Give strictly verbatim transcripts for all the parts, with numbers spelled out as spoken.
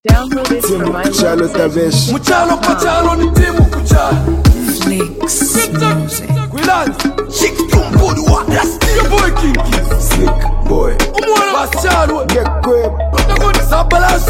Download it from my Muchalo Tavesh. Muchalo Pachalo ni timu kuchalo Flix Music. Kwilanzi Chick Tumbudwa Your boy Kinky Slick boy. Umwana Pachalo Get quick. Utakoni Sabalasi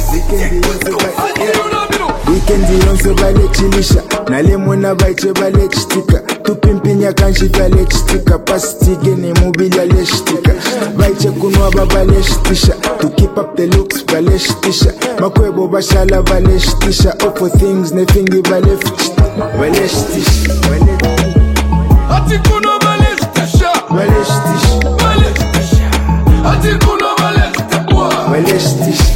Weekend yonse balechilisha nalemona baiche balechitika tupimpinya kanshi balechitika pastige nemubila leshitika baiche kunwa babaleshitisha to keep up the looks baleshitisha makwebo bashala baleshitisha all for things nefingi balefishita baleshitisha Ati kuno baleshitisha baleshitisha Baleshitisha Ati kuno baleshitisha baleshitisha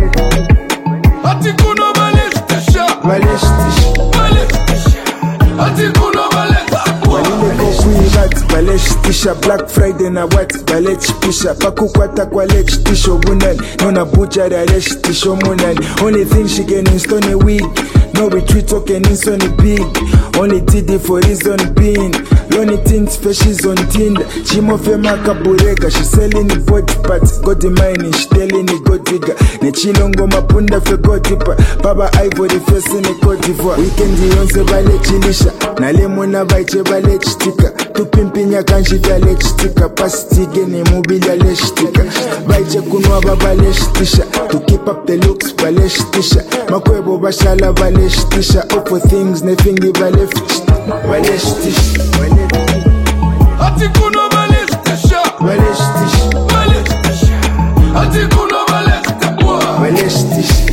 Ati kuno baleshitisha baleshitisha Baleshitisha Ati kuno baleshitisha baleshitisha Black Friday na what balechipisha pakukwata kwa lechitisha obunani nona butchery aleshitisha omunani only thing she can install a wig no retreat token insoni big only T D for reason being lonely things fashions on Tinder chimofe makabureka she selling the body parts got the mining she telling the god digger nechilongo mapunda fe god dipper baba ivory face in the Cote d'Ivoire weekend yonse balechilisha nalemona baiche balechitika tupimpinya kanshi balechitika pastige nemubila leshitika baiche kunwa babaleshitisha to keep up the looks baleshitisha makwebo bashala baleshitisha all for things nefingi balefishita baleshitisha Ati kuno baleshitisha baleshitisha Baleshitisha Ati kuno baleshitisha baleshitisha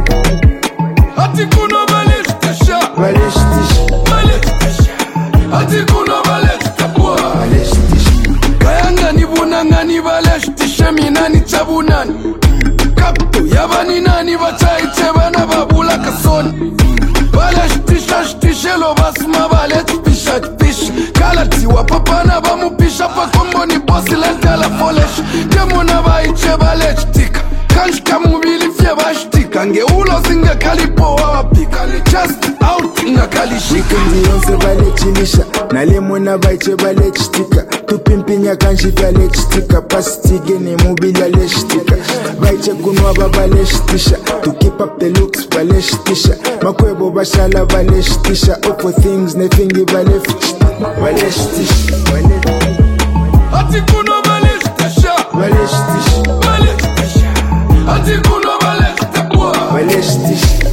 Ati kuno baleshitisha baleshitisha Baleshitisha Ati kuno baleshitisha baleshitisha Kayanga nibunangani baleshitisha mina ni chabunani Kapto yabani nani bachaite bana babula kasoni Baleshitisha shitisha lo basma baleshitisha shitisha Kalati wapapana bamupisha pakombo ni bosi lentala folesh Demona baiche baleshitika Kanshika mubili fye bashitika Nge ulo zinge kalipo wapika Just out nga kalishika weekend yonse balechilisha nalemona baiche balechitika tupimpinya kanshi balechitika pastige nemubila leshitika baiche kunwa babaleshitisha to keep up the looks baleshitisha makwebo bashala baleshitisha all for things nefingi balefishita baleshitisha Ati kuno baleshitisha baleshitisha Baleshitisha Ati kuno baleshitisha baleshitisha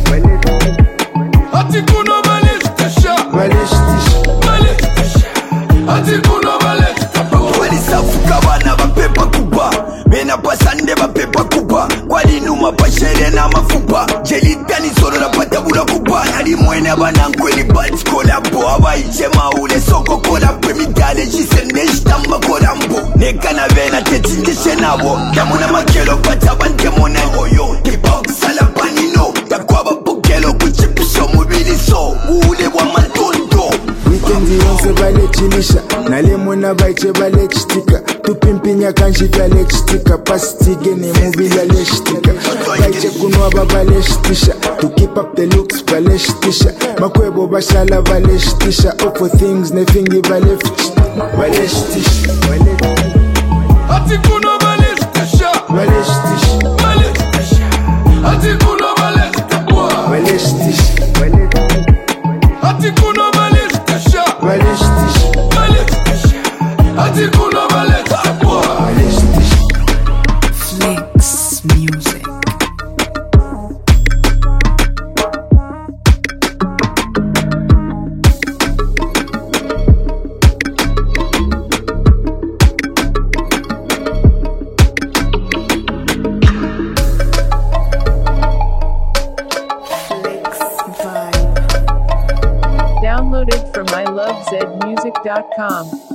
Ati kuno baleshitisha baleshitisha Baleshitisha Ati kuno baleshitisha Walisafuka bana bapepa kuba Mena pasande bapepa kuba Walinuma pashere na mafupa Jelitani solo na patabula kuba Nari mwene banankweni bati kolambo Abaiche maule soko kolambo Midale jisende jitamba kolambo Nekana vena tetindishe nabo Damuna makelo patabante mone Oyo kipa salapanino Takwaba pokelo kuchipisho mubili so Ule wa mantondo weekend yonse balechilisha nalemona baiche balechitika tupimpinya kanshi balechitika pastige nemubila leshitika baiche kunwa babaleshitisha to keep up the looks baleshitisha makwebo bashala baleshitisha all for things nefingi balefishita baleshitisha Ati kuno baleshitisha baleshitisha Baleshitisha Ati kuno baleshitisha baleshitisha Ati kuno baleshitisha baleshitisha Baleshitisha Ati kuno baleshitisha baleshitisha Flix Music. Download it from my love zed music dot com.